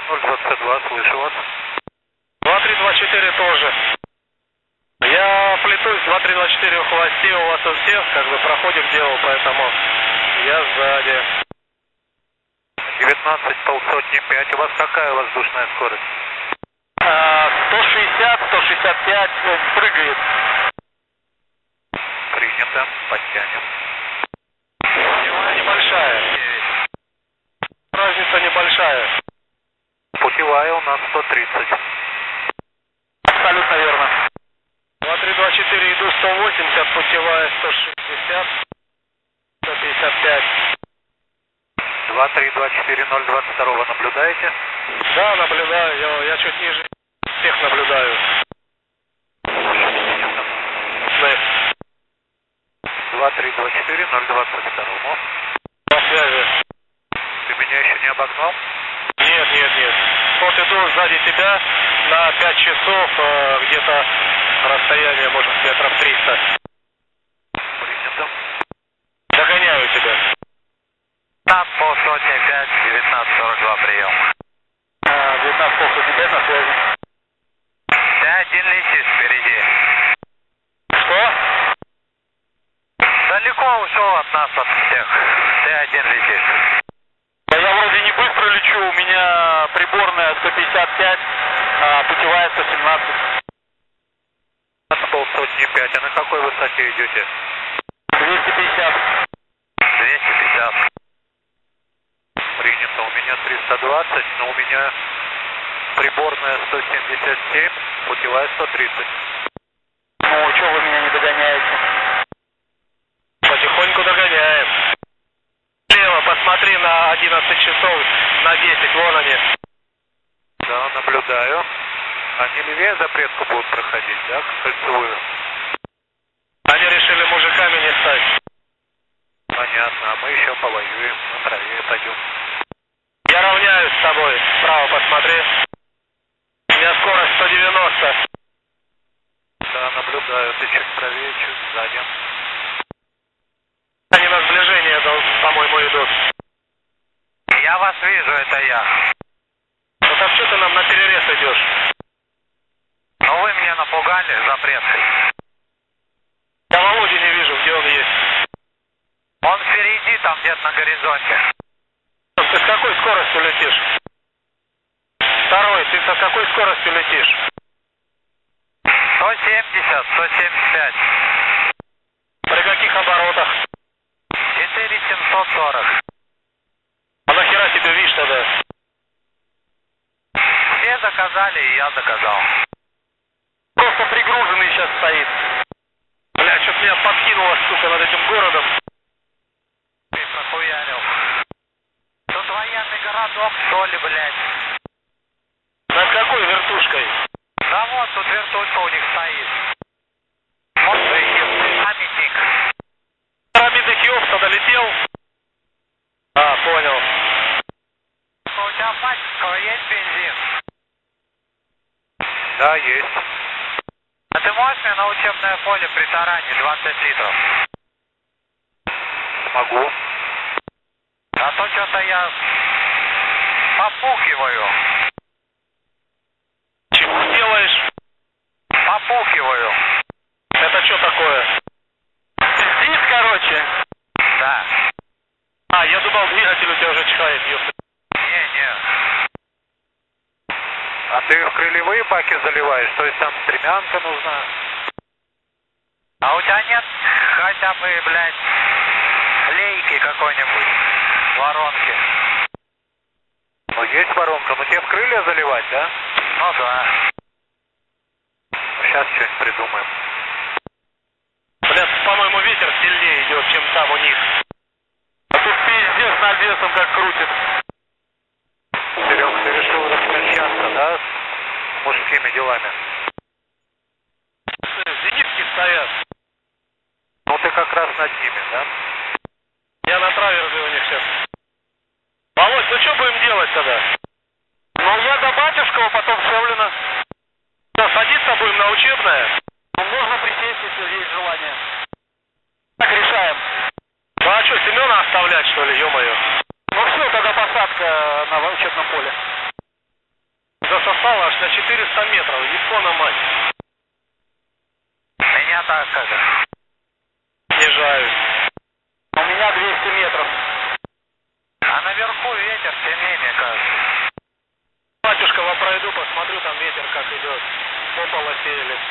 022, слышу вас. 2324 тоже. Я плетусь 2324 в хвосте, у вас у всех, как бы проходим дело, поэтому я сзади. 19 полсотни 5, у вас какая воздушная скорость? 160, 165, прыгает. Принято, подтянем. Небольшая. Разница небольшая. Путевая у нас 130. Абсолютно верно. 2324 иду 180, путевая 160, 155. 2324 022 наблюдаете? Да, наблюдаю, я чуть ниже всех наблюдаю. Next. 2324 022. По связи. Ты меня еще не обогнал? Нет. Вот иду сзади тебя на 5 часов, где-то расстояние, может, метров 300. Принято. Догоняю тебя. На полсотни 5, 1942 прием. 19 полсотни 5 на связи. Ты один летишь впереди. Что? Далеко ушел от нас, от всех. Ты один летишь. Да я вроде не быстро лечу, у меня приборная 155, а путевая 117. На полсотни 5, а на какой высоте идете? 250. 250. Принято, у меня 320, но у меня приборная 177, путевая 130. Ну, что вы меня не догоняете? Потихоньку догоняем. Слева посмотри на 11 часов, на 10, вон они. Да, наблюдаю. Они левее запретку будут проходить, да, кольцевую? Они решили мужиками не стать. Понятно, а мы еще повоюем, на траве пойдем. Я равняюсь с тобой, справа посмотри. У меня скорость 190. Да, наблюдаю, ты чуть правее, чуть сзади. Они на сближение, по-моему, идут. Я вас вижу, это я. Ну так что ты нам на перерез идешь? Но вы меня напугали запреткой. Я Володю не вижу, где он есть. Он впереди, там где-то на горизонте. Ты с какой скоростью летишь? Второй, ты со какой скоростью летишь? 170, 175. При каких оборотах? 4740. А нахера тебе видишь тогда? Все заказали, и я заказал. Просто пригруженный сейчас стоит. Бля, что-то меня подкинуло, сука, над этим городом. Ты прохуярил. Тут военный городок, что ли, блядь? Над какой вертушкой? Да вот, тут вертушка у них стоит. Вот их памятник. Пирамида Хеопса долетел? А, понял. У тебя пачка есть бензин? Да, есть. А ты можешь мне на учебное поле при таране 20 литров? Могу. А то что-то я попухиваю. Чего делаешь? Попухиваю. Это что такое? Здесь, короче. Да. А, я думал, двигатель у тебя уже чихает, ёпта. Не. А ты в крылевые баки заливаешь? То есть там стремянка нужна? А у тебя нет хотя бы, блядь, лейки какой-нибудь? Воронки? Ну, есть воронка, но тебе в крылья заливать, да? Ну да. Сейчас что-нибудь придумаем. Блядь, по-моему, ветер сильнее идет, чем там у них. А тут пиздец над лесом как крутит. Серег, ты решил раскачаться, да? С мужскими делами. Зенитки стоят. Ну, ты как раз над ними, да? Я на траверзе у них сейчас. Володь, ну что будем делать тогда? Ну, я до Батюшкова, потом Шевлина. Что, садиться будем на учебное? Ну, можно присесть, если есть желание. Так, решаем. Ну, а что, Семена оставлять, что ли, ё-моё? Ну, все, тогда посадка на учебном поле. засосало аж на 400 метров. Япона мать. Меня так как? Снижаюсь. У меня 200 метров. А наверху ветер сильнее, мне кажется. Батюшкова пройду, посмотрю, там ветер как идет. По полосе или...